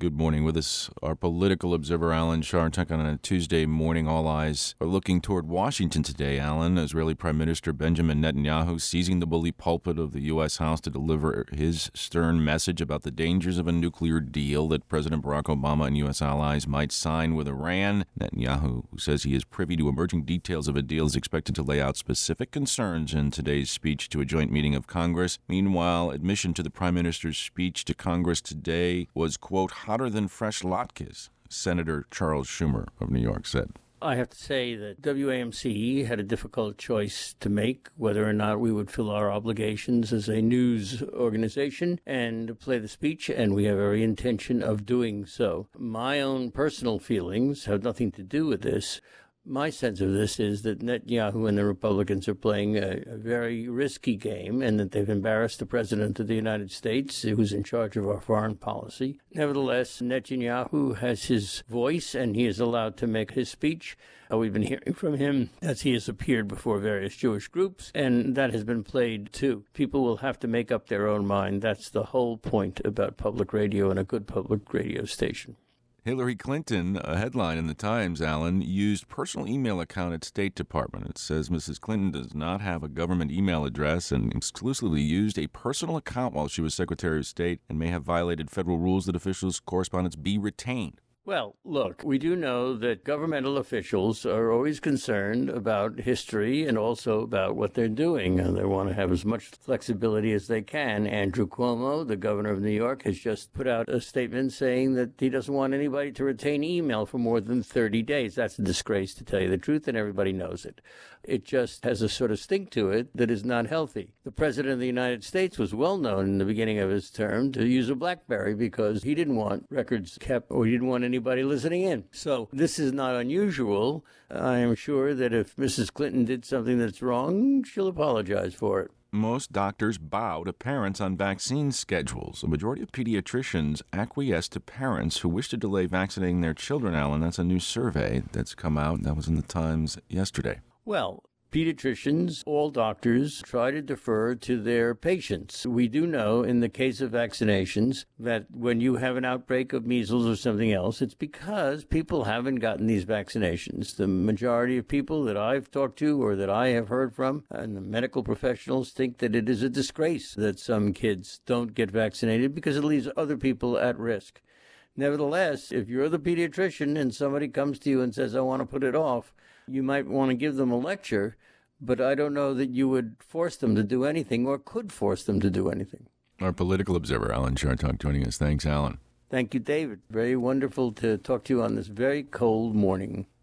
Good morning. With us, our political observer, Alan Charntak, on a Tuesday morning. All eyes are looking toward Washington today, Alan. Israeli Prime Minister Benjamin Netanyahu seizing the bully pulpit of the U.S. House to deliver his stern message about the dangers of a nuclear deal that President Barack Obama and U.S. allies might sign with Iran. Netanyahu, who says he is privy to emerging details of a deal, is expected to lay out specific concerns in today's speech to a joint meeting of Congress. Meanwhile, admission to the Prime Minister's speech to Congress today was, quote, hotter than fresh latkes, Senator Charles Schumer of New York said. I have to say that WAMC had a difficult choice to make, whether or not we would fill our obligations as a news organization and play the speech, and we have every intention of doing so. My own personal feelings have nothing to do with this. My sense of this is that Netanyahu and the Republicans are playing a very risky game and that they've embarrassed the President of the United States, who's in charge of our foreign policy. Nevertheless, Netanyahu has his voice and he is allowed to make his speech. We've been hearing from him as he has appeared before various Jewish groups, and that has been played too. People will have to make up their own mind. That's the whole point about public radio and a good public radio station. Hillary Clinton, a headline in the Times, Alan, used personal email account at State Department. It says Mrs. Clinton does not have a government email address and exclusively used a personal account while she was Secretary of State and may have violated federal rules that officials' correspondence be retained. Well, look, we do know that governmental officials are always concerned about history and also about what they're doing. They want to have as much flexibility as they can. Andrew Cuomo, the governor of New York, has just put out a statement saying that he doesn't want anybody to retain email for more than 30 days. That's a disgrace, to tell you the truth, and everybody knows it. It just has a sort of stink to it that is not healthy. The President of the United States was well known in the beginning of his term to use a BlackBerry because he didn't want records kept or he didn't want anybody listening in. So this is not unusual. I am sure that if Mrs. Clinton did something that's wrong, she'll apologize for it. Most doctors bow to parents on vaccine schedules. A majority of pediatricians acquiesce to parents who wish to delay vaccinating their children, Alan. That's a new survey that's come out. That was in the Times yesterday. Well, pediatricians, all doctors, try to defer to their patients. We do know in the case of vaccinations that when you have an outbreak of measles or something else, it's because people haven't gotten these vaccinations. The majority of people that I've talked to or that I have heard from, and the medical professionals, think that it is a disgrace that some kids don't get vaccinated because it leaves other people at risk. Nevertheless, if you're the pediatrician and somebody comes to you and says, I want to put it off, you might want to give them a lecture, but I don't know that you would force them to do anything or could force them to do anything. Our political observer, Alan Charntak, joining us. Thanks, Alan. Thank you, David. Very wonderful to talk to you on this very cold morning.